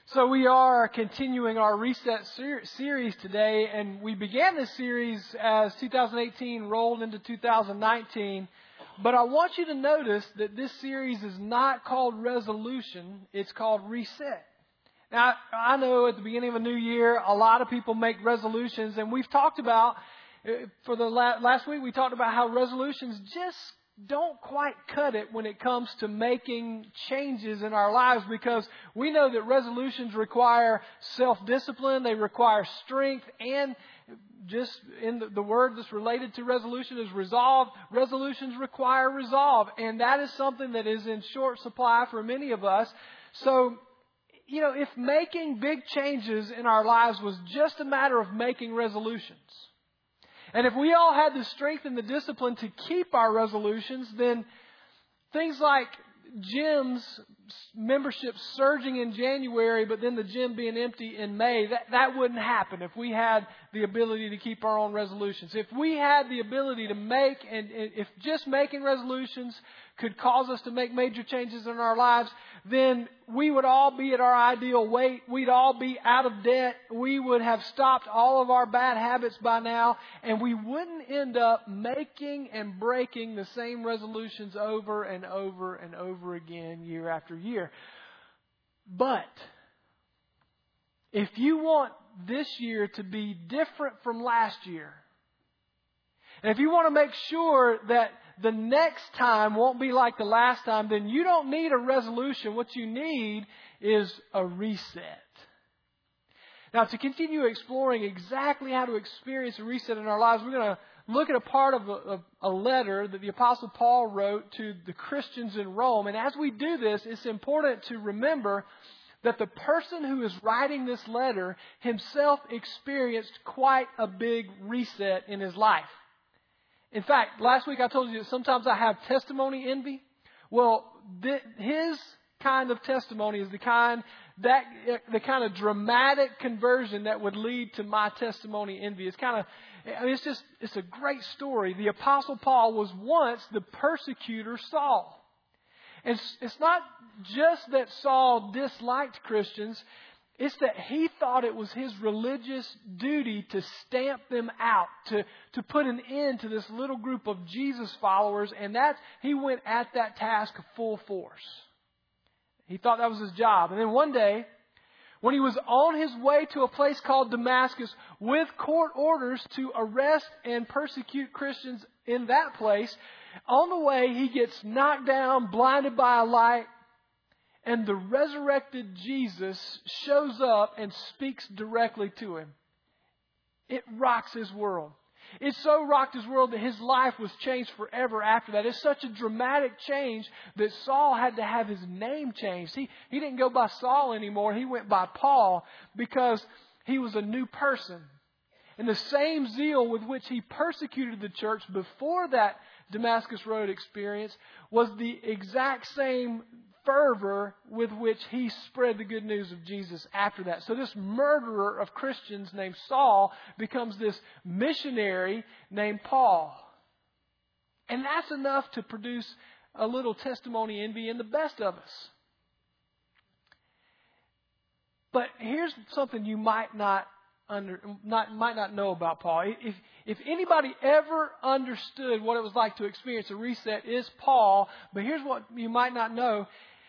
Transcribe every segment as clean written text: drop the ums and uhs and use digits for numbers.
So we are continuing our Reset series today, and we began this series as 2018 rolled into 2019. But I want you to notice that this series is not called Resolution, it's called Reset. Now, I know at the beginning of a new year, a lot of people make resolutions, and we've talked about, for the last week, we talked about how resolutions just don't quite cut it when it comes to making changes in our lives, because we know that resolutions require self-discipline, they require strength, and just in the word that's related to resolution is resolve. Resolutions require resolve, and that is something that is in short supply for many of us. So, if making big changes in our lives was just a matter of making resolutions, and if we all had the strength and the discipline to keep our resolutions, then things like gyms membership surging in January, but then the gym being empty in May, that wouldn't happen if we had the ability to keep our own resolutions. If we had the ability to make, and if just making resolutions could cause us to make major changes in our lives, then we would all be at our ideal weight. We'd all be out of debt. We would have stopped all of our bad habits by now, and we wouldn't end up making and breaking the same resolutions over and over and over again year after year. But if you want this year to be different from last year, and if you want to make sure that the next time won't be like the last time, then you don't need a resolution. What you need is a reset. Now, to continue exploring exactly how to experience a reset in our lives, we're going to look at a part of a letter that the Apostle Paul wrote to the Christians in Rome. And as we do this, it's important to remember that the person who is writing this letter himself experienced quite a big reset in his life. In fact, last week I told you that sometimes I have testimony envy. Well, his kind of testimony is the kind of dramatic conversion that would lead to my testimony envy. It's a great story. The Apostle Paul was once the persecutor Saul. And it's not just that Saul disliked Christians. It's that he thought it was his religious duty to stamp them out, to put an end to this little group of Jesus followers, and he went at that task full force. He thought that was his job. And then one day, when he was on his way to a place called Damascus with court orders to arrest and persecute Christians in that place, on the way he gets knocked down, blinded by a light, and the resurrected Jesus shows up and speaks directly to him. It rocks his world. It so rocked his world that his life was changed forever after that. It's such a dramatic change that Saul had to have his name changed. He didn't go by Saul anymore. He went by Paul because he was a new person. And the same zeal with which he persecuted the church before that Damascus Road experience was the exact same fervor with which he spread the good news of Jesus after that. So this murderer of Christians named Saul becomes this missionary named Paul. And that's enough to produce a little testimony envy in the best of us. But here's something you might not know about Paul. If anybody ever understood what it was like to experience a reset, it's Paul. But here's what you might not know.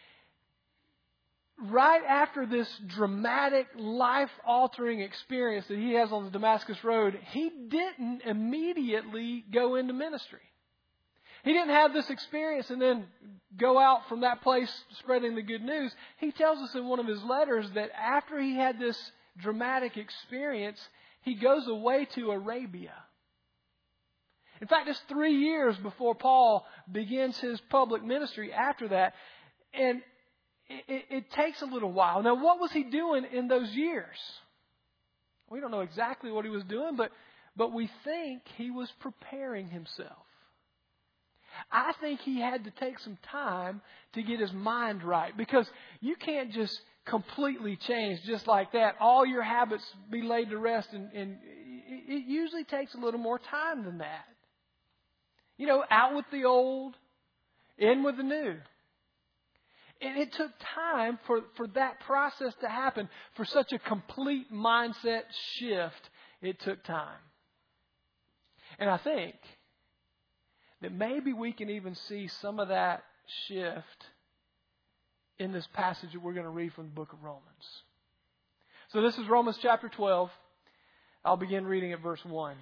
Right after this dramatic, life-altering experience that he has on the Damascus Road, he didn't immediately go into ministry. He didn't have this experience and then go out from that place spreading the good news. He tells us in one of his letters that after he had this dramatic experience, he goes away to Arabia. In fact, it's 3 years before Paul begins his public ministry after that. And it takes a little while. Now, what was he doing in those years? We don't know exactly what he was doing, but we think he was preparing himself. I think he had to take some time to get his mind right, because you can't just completely change just like that. All your habits be laid to rest, and it usually takes a little more time than that. Out with the old, in with the new. And it took time for that process to happen. For such a complete mindset shift, it took time. And I think that maybe we can even see some of that shift in this passage that we're going to read from the book of Romans. So this is Romans chapter 12. I'll begin reading at verse 1.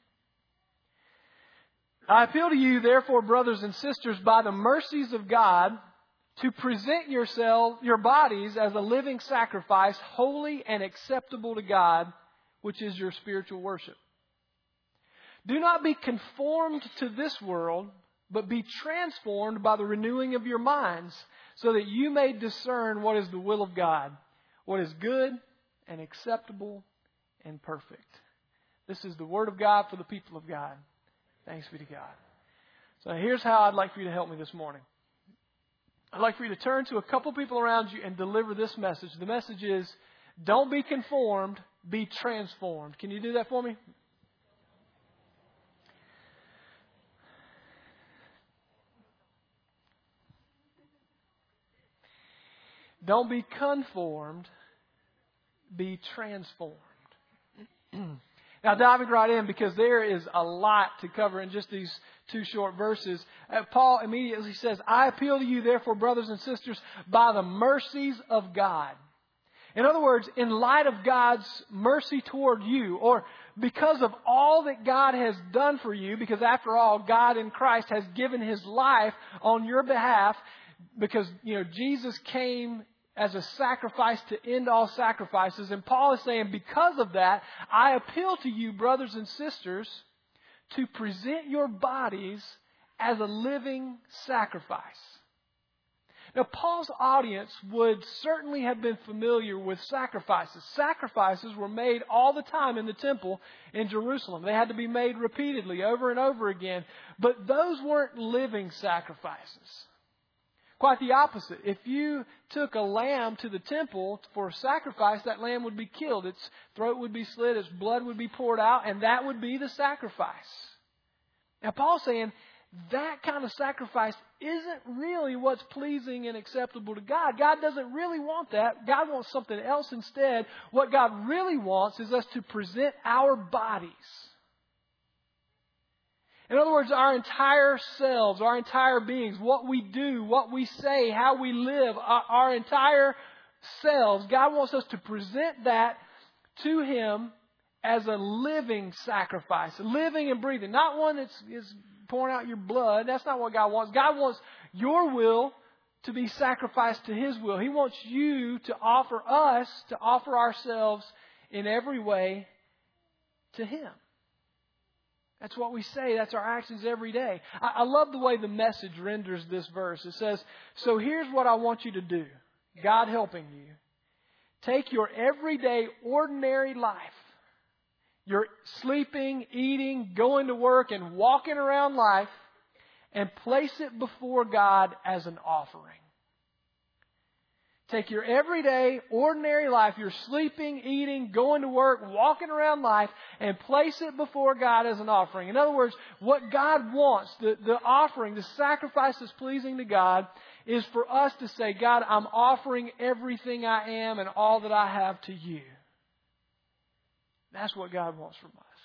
I appeal to you, therefore, brothers and sisters, by the mercies of God, to present your bodies as a living sacrifice, holy and acceptable to God, which is your spiritual worship. Do not be conformed to this world, but be transformed by the renewing of your minds, so that you may discern what is the will of God, what is good and acceptable and perfect. This is the word of God for the people of God. Thanks be to God. So here's how I'd like for you to help me this morning. I'd like for you to turn to a couple people around you and deliver this message. The message is, don't be conformed, be transformed. Can you do that for me? Don't be conformed, be transformed. Now, diving right in, because there is a lot to cover in just these two short verses. Paul immediately says, I appeal to you, therefore, brothers and sisters, by the mercies of God. In other words, in light of God's mercy toward you, or because of all that God has done for you, because after all, God in Christ has given His life on your behalf, because, Jesus came as a sacrifice to end all sacrifices. And Paul is saying, because of that, I appeal to you, brothers and sisters, to present your bodies as a living sacrifice. Now, Paul's audience would certainly have been familiar with sacrifices. Sacrifices were made all the time in the temple in Jerusalem. They had to be made repeatedly, over and over again. But those weren't living sacrifices. Quite the opposite. If you took a lamb to the temple for a sacrifice, that lamb would be killed. Its throat would be slit, its blood would be poured out, and that would be the sacrifice. Now, Paul's saying that kind of sacrifice isn't really what's pleasing and acceptable to God. God doesn't really want that. God wants something else instead. What God really wants is us to present our bodies. In other words, our entire selves, our entire beings, what we do, what we say, how we live, our entire selves, God wants us to present that to Him as a living sacrifice, living and breathing. Not one that's is pouring out your blood. That's not what God wants. God wants your will to be sacrificed to His will. He wants you to offer ourselves in every way to Him. That's what we say. That's our actions every day. I love the way the Message renders this verse. It says, so here's what I want you to do. God helping you. Take your everyday, ordinary life. Your sleeping, eating, going to work, and walking around life, and place it before God as an offering. Take your everyday, ordinary life, your sleeping, eating, going to work, walking around life, and place it before God as an offering. In other words, what God wants, the offering, the sacrifice that's pleasing to God, is for us to say, God, I'm offering everything I am and all that I have to you. That's what God wants from us.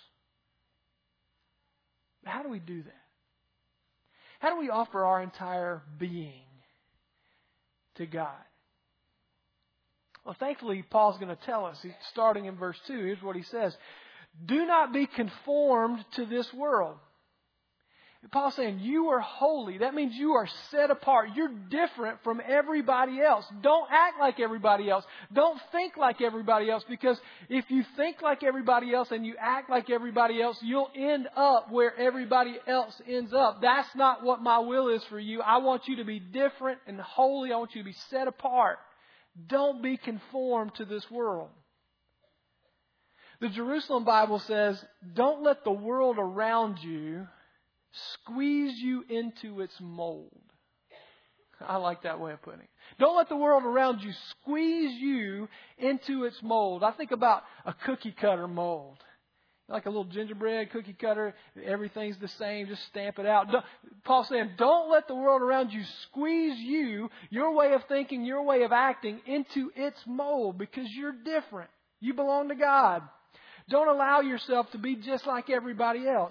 But how do we do that? How do we offer our entire being to God? Well, thankfully, Paul's going to tell us, starting in verse 2, here's what he says. Do not be conformed to this world. Paul's saying, you are holy. That means you are set apart. You're different from everybody else. Don't act like everybody else. Don't think like everybody else, because if you think like everybody else and you act like everybody else, you'll end up where everybody else ends up. That's not what my will is for you. I want you to be different and holy. I want you to be set apart. Don't be conformed to this world. The Jerusalem Bible says, don't let the world around you squeeze you into its mold. I like that way of putting it. Don't let the world around you squeeze you into its mold. I think about a cookie cutter mold. like a little gingerbread cookie cutter. Everything's the same. Just stamp it out. Paul's saying, don't let the world around you squeeze you, your way of thinking, your way of acting, into its mold, because you're different. You belong to God. Don't allow yourself to be just like everybody else.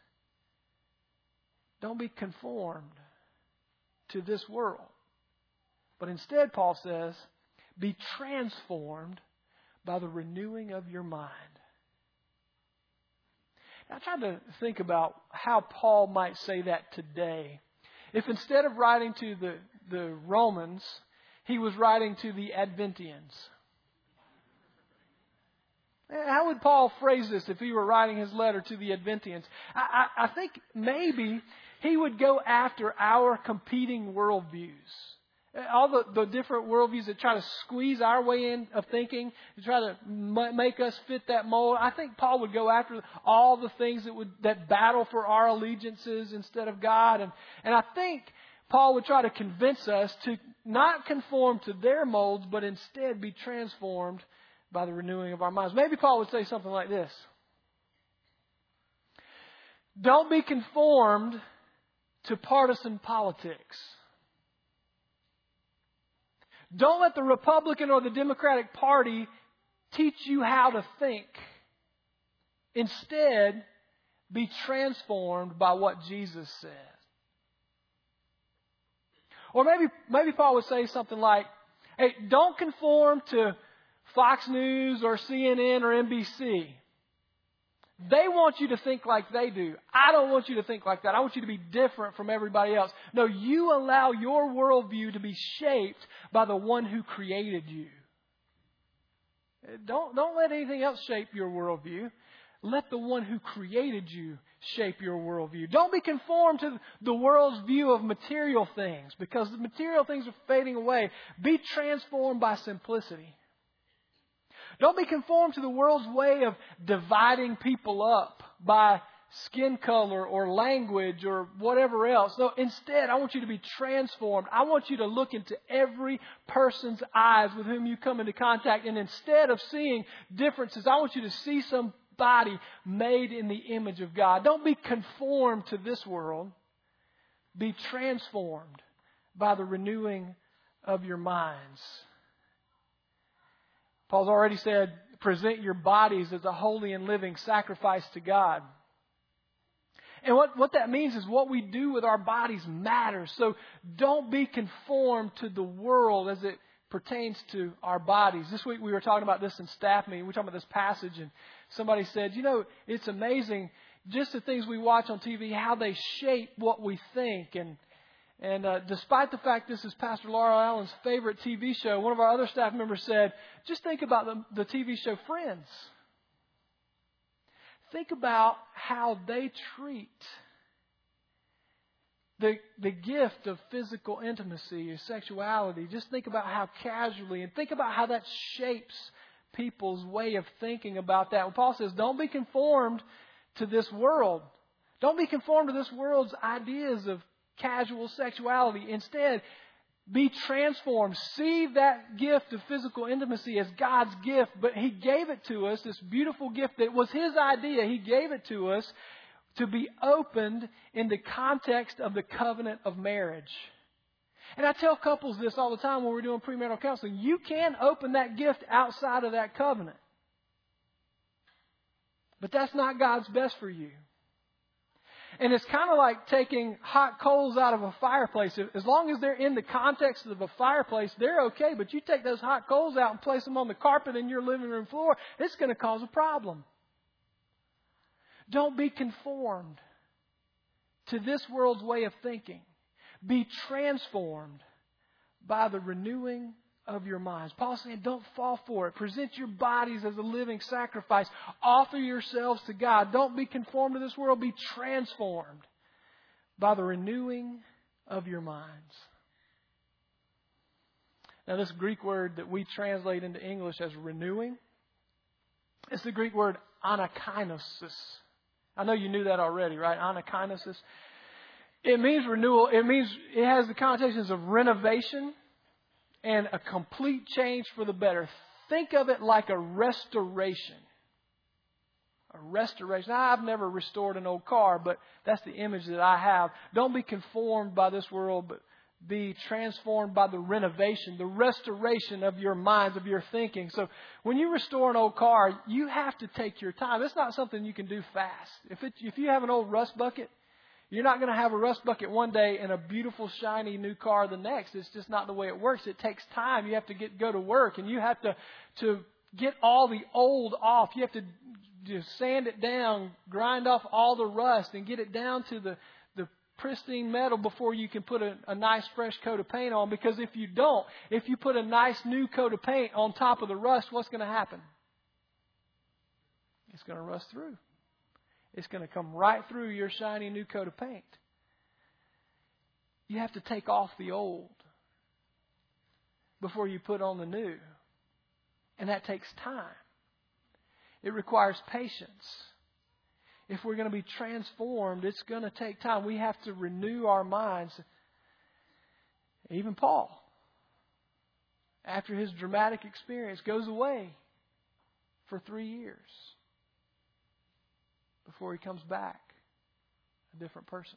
Don't be conformed to this world. But instead, Paul says, be transformed by the renewing of your mind. I tried to think about how Paul might say that today. If instead of writing to the Romans, he was writing to the Adventians. How would Paul phrase this if he were writing his letter to the Adventians? I think maybe he would go after our competing worldviews. All the different worldviews that try to squeeze our way in of thinking, to try to make us fit that mold. I think Paul would go after all the things that battle for our allegiances instead of God. And I think Paul would try to convince us to not conform to their molds, but instead be transformed by the renewing of our minds. Maybe Paul would say something like this. Don't be conformed to partisan politics. Don't let the Republican or the Democratic Party teach you how to think. Instead, be transformed by what Jesus said. Or maybe Paul would say something like, hey, don't conform to Fox News or CNN or NBC. They want you to think like they do. I don't want you to think like that. I want you to be different from everybody else. No, you allow your worldview to be shaped by the one who created you. Don't let anything else shape your worldview. Let the one who created you shape your worldview. Don't be conformed to the world's view of material things, because the material things are fading away. Be transformed by simplicity. Don't be conformed to the world's way of dividing people up by skin color or language or whatever else. No, instead, I want you to be transformed. I want you to look into every person's eyes with whom you come into contact. And instead of seeing differences, I want you to see somebody made in the image of God. Don't be conformed to this world. Be transformed by the renewing of your minds. Paul's already said, present your bodies as a holy and living sacrifice to God. And what that means is what we do with our bodies matters. So don't be conformed to the world as it pertains to our bodies. This week we were talking about this in staff meeting. We were talking about this passage, and somebody said, it's amazing just the things we watch on TV, how they shape what we think. And despite the fact this is Pastor Laura Allen's favorite TV show, one of our other staff members said, just think about the TV show Friends. Think about how they treat the gift of physical intimacy or sexuality. Just think about how casually, and think about how that shapes people's way of thinking about that. When Paul says, don't be conformed to this world. Don't be conformed to this world's ideas of casual sexuality. Instead, be transformed. See that gift of physical intimacy as God's gift, but He gave it to us, this beautiful gift that was His idea. He gave it to us to be opened in the context of the covenant of marriage. And I tell couples this all the time when we're doing premarital counseling. You can open that gift outside of that covenant. But that's not God's best for you. And it's kind of like taking hot coals out of a fireplace. As long as they're in the context of a fireplace, they're okay. But you take those hot coals out and place them on the carpet in your living room floor, it's going to cause a problem. Don't be conformed to this world's way of thinking. Be transformed by the renewing of your minds. Paul's saying, don't fall for it. Present your bodies as a living sacrifice. Offer yourselves to God. Don't be conformed to this world. Be transformed by the renewing of your minds. Now, this Greek word that we translate into English as renewing, it's the Greek word anakinosis. I know you knew that already, right? Anakinosis. It means renewal. It has the connotations of renovation and a complete change for the better. Think of it like a restoration. a restoration. Now, I've never restored an old car, but that's the image that I have. Don't be conformed by this world, but be transformed by the renovation, the restoration of your minds, of your thinking. So when you restore an old car, you have to take your time. It's not something you can do fast. If you have an old rust bucket, you're not going to have a rust bucket one day and a beautiful, shiny new car the next. It's just not the way it works. It takes time. You have to go to work, and you have to get all the old off. You have to just sand it down, grind off all the rust, and get it down to the pristine metal before you can put a nice fresh coat of paint on. Because if you don't, if you put a nice new coat of paint on top of the rust, what's going to happen? It's going to rust through. It's going to come right through your shiny new coat of paint. You have to take off the old before you put on the new. And that takes time. It requires patience. If we're going to be transformed, it's going to take time. We have to renew our minds. Even Paul, after his dramatic experience, goes away for 3 years before he comes back a different person.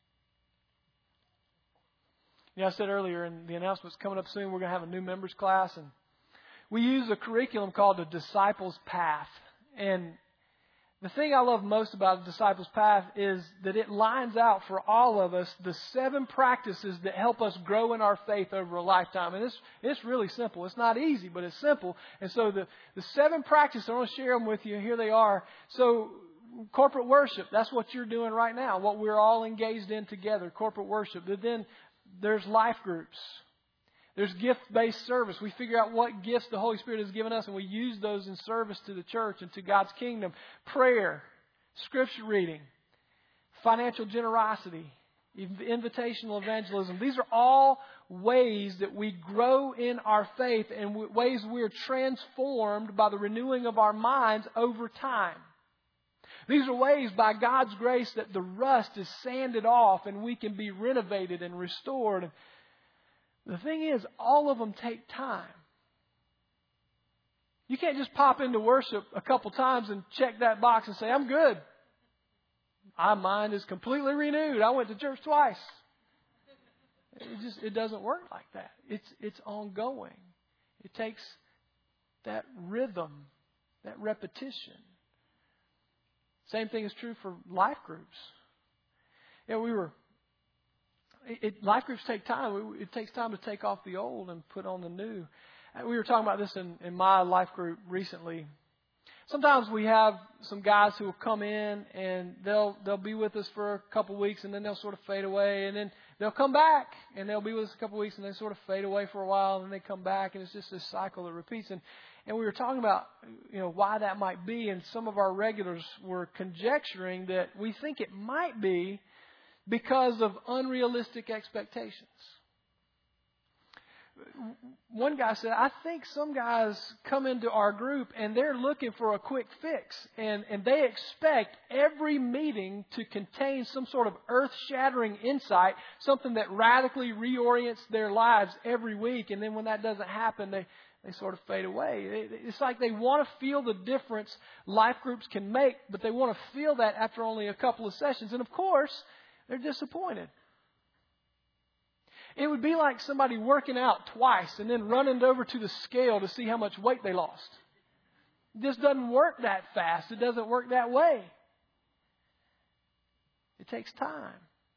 I said earlier in the announcements coming up soon, we're going to have a new members class, and we use a curriculum called the Disciples Path. And the thing I love most about the Disciples Path is that it lines out for all of us the 7 practices that help us grow in our faith over a lifetime. And it's really simple. It's not easy, but it's simple. And so the 7 practices, I want to share them with you. Here they are. So corporate worship, that's what you're doing right now, what we're all engaged in together, corporate worship. But then there's life groups. There's gift-based service. We figure out what gifts the Holy Spirit has given us, and we use those in service to the church and to God's kingdom. Prayer, scripture reading, financial generosity, invitational evangelism. These are all ways that we grow in our faith and ways we are transformed by the renewing of our minds over time. These are ways, by God's grace, that the rust is sanded off and we can be renovated and restored. The thing is, all of them take time. You can't just pop into worship a couple times and check that box and say, I'm good. My mind is completely renewed. I went to church twice. It doesn't work like that. It's ongoing. It takes that rhythm, that repetition. Same thing is true for life groups. Life groups take time. It takes time to take off the old and put on the new. We were talking about this in my life group recently. Sometimes we have some guys who will come in and they'll be with us for a couple of weeks, and then they'll sort of fade away, and then they'll come back and they'll be with us a couple of weeks, and they sort of fade away for a while, and then they come back, and it's just this cycle that repeats. And we were talking about why that might be, and some of our regulars were conjecturing that we think it might be because of unrealistic expectations. One guy said, I think some guys come into our group and they're looking for a quick fix. And they expect every meeting to contain some sort of earth-shattering insight, something that radically reorients their lives every week. And then when that doesn't happen, they sort of fade away. It's like they want to feel the difference life groups can make, but they want to feel that after only a couple of sessions. And of course, they're disappointed. It would be like somebody working out twice and then running over to the scale to see how much weight they lost. It just doesn't work that fast. It doesn't work that way. It takes time.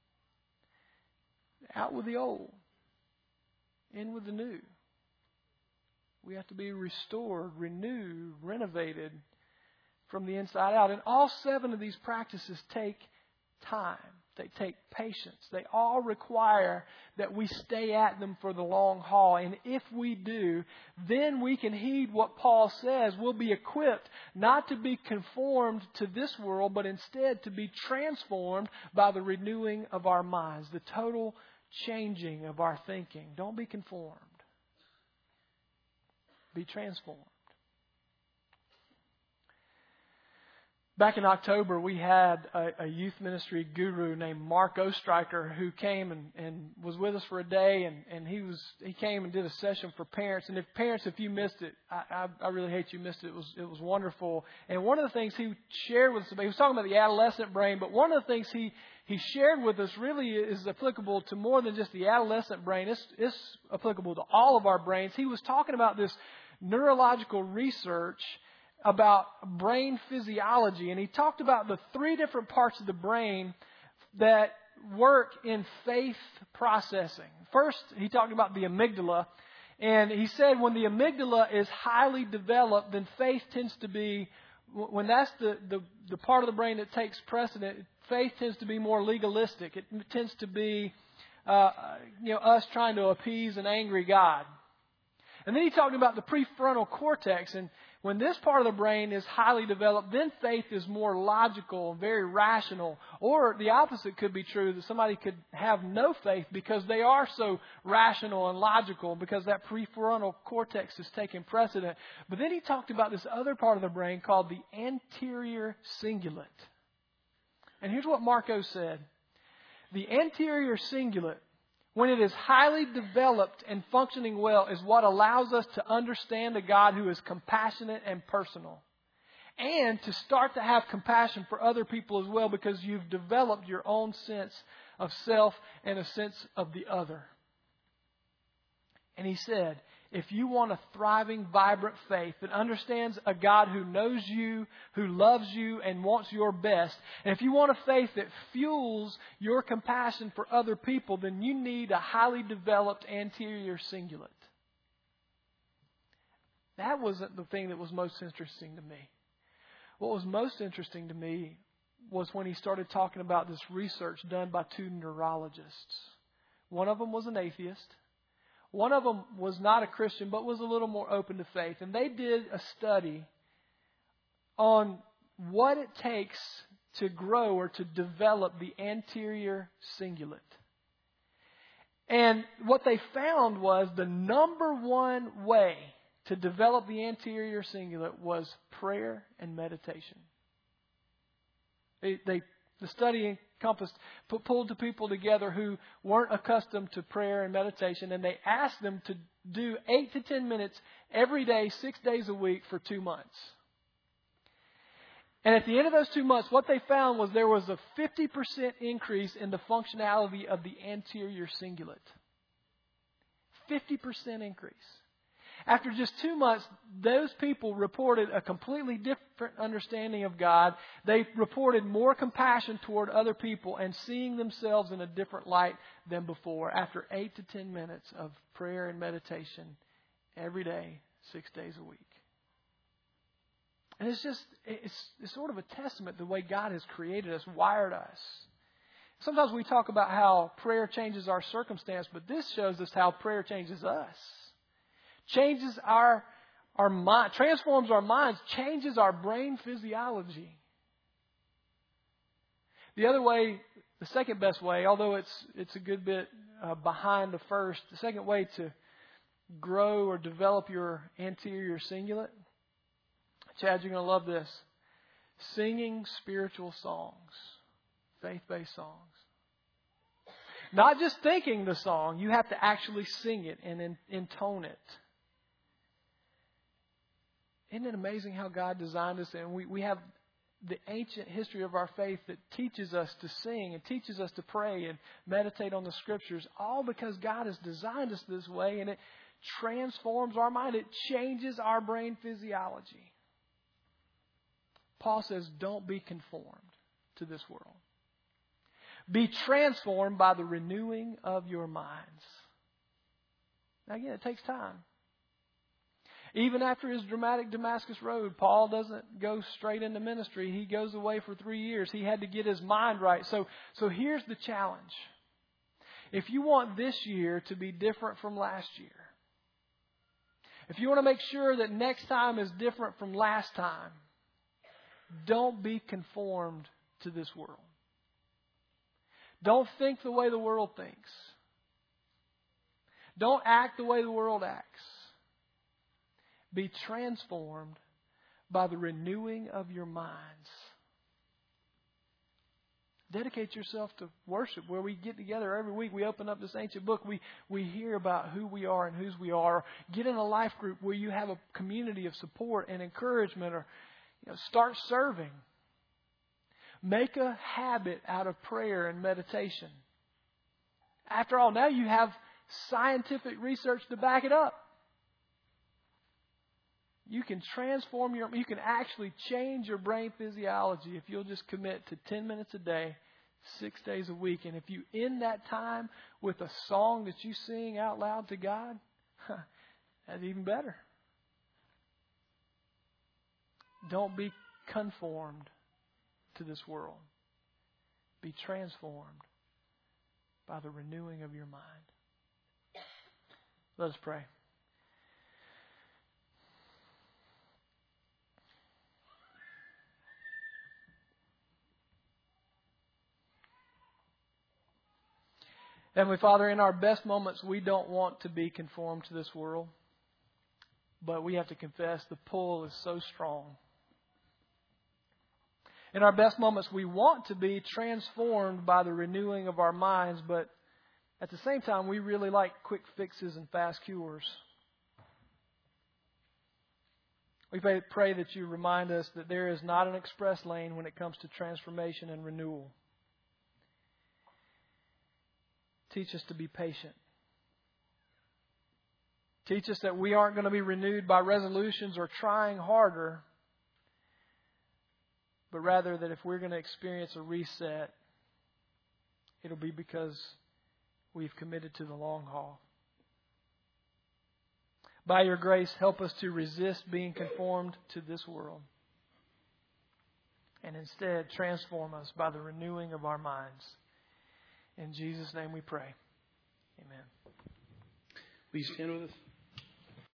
Out with the old. In with the new. We have to be restored, renewed, renovated from the inside out. And all 7 of these practices take time. They take patience. They all require that we stay at them for the long haul. And if we do, then we can heed what Paul says. We'll be equipped not to be conformed to this world, but instead to be transformed by the renewing of our minds, the total changing of our thinking. Don't be conformed. Be transformed. Back in October, we had a youth ministry guru named Mark Ostreicher who came and was with us for a day, and he came and did a session for parents. And if you missed it, I really hate you missed it. It was wonderful. And one of the things he shared with us, he was talking about the adolescent brain, but one of the things he shared with us really is applicable to more than just the adolescent brain. It's applicable to all of our brains. He was talking about this neurological research about brain physiology, and he talked about the 3 different parts of the brain that work in faith processing. First, he talked about the amygdala, and he said when the amygdala is highly developed, then faith tends to be, when that's the part of the brain that takes precedent, faith tends to be more legalistic. It tends to be us trying to appease an angry God. And then he talked about the prefrontal cortex, and when this part of the brain is highly developed, then faith is more logical and very rational. Or the opposite could be true, that somebody could have no faith because they are so rational and logical, because that prefrontal cortex is taking precedent. But then he talked about this other part of the brain called the anterior cingulate. And here's what Marco said. The anterior cingulate, when it is highly developed and functioning well, is what allows us to understand a God who is compassionate and personal. And to start to have compassion for other people as well, because you've developed your own sense of self and a sense of the other. And he said, if you want a thriving, vibrant faith that understands a God who knows you, who loves you, and wants your best, and if you want a faith that fuels your compassion for other people, then you need a highly developed anterior cingulate. That wasn't the thing that was most interesting to me. What was most interesting to me was when he started talking about this research done by 2 neurologists. One of them was an atheist. One of them was not a Christian, but was a little more open to faith. And they did a study on what it takes to grow or to develop the anterior cingulate. And what they found was the number one way to develop the anterior cingulate was prayer and meditation. The study pulled the people together who weren't accustomed to prayer and meditation, and they asked them to do 8 to 10 minutes every day, 6 days a week for 2 months. And at the end of those 2 months, what they found was there was a 50% increase in the functionality of the anterior cingulate. 50% increase. After just 2 months, those people reported a completely different understanding of God. They reported more compassion toward other people and seeing themselves in a different light than before after 8 to 10 minutes of prayer and meditation every day, 6 days a week. And it's sort of a testament to the way God has created us, wired us. Sometimes we talk about how prayer changes our circumstance, but this shows us how prayer changes us. Changes our mind, transforms our minds, changes our brain physiology. The other way, the second best way, although it's a good bit behind the first, the second way to grow or develop your anterior cingulate, Chad, you're going to love this. Singing spiritual songs, faith-based songs. Not just thinking the song, you have to actually sing it and intone it. Isn't it amazing how God designed us? And we have the ancient history of our faith that teaches us to sing and teaches us to pray and meditate on the Scriptures, all because God has designed us this way, and it transforms our mind. It changes our brain physiology. Paul says, don't be conformed to this world. Be transformed by the renewing of your minds. Now again, it takes time. Even after his dramatic Damascus Road, Paul doesn't go straight into ministry. He goes away for 3 years. He had to get his mind right. So here's the challenge. If you want this year to be different from last year, if you want to make sure that next time is different from last time, don't be conformed to this world. Don't think the way the world thinks. Don't act the way the world acts. Be transformed by the renewing of your minds. Dedicate yourself to worship, where we get together every week. We open up this ancient book. We hear about who we are and whose we are. Get in a life group where you have a community of support and encouragement, or start serving. Make a habit out of prayer and meditation. After all, now you have scientific research to back it up. You can you can actually change your brain physiology if you'll just commit to 10 minutes a day, 6 days a week. And if you end that time with a song that you sing out loud to God, that's even better. Don't be conformed to this world. Be transformed by the renewing of your mind. Let us pray. Heavenly Father, in our best moments, we don't want to be conformed to this world. But we have to confess the pull is so strong. In our best moments, we want to be transformed by the renewing of our minds. But at the same time, we really like quick fixes and fast cures. We pray that you remind us that there is not an express lane when it comes to transformation and renewal. Teach us to be patient. Teach us that we aren't going to be renewed by resolutions or trying harder, but rather that if we're going to experience a reset, it'll be because we've committed to the long haul. By your grace, help us to resist being conformed to this world, and instead transform us by the renewing of our minds. In Jesus' name we pray. Amen. Will you stand with us?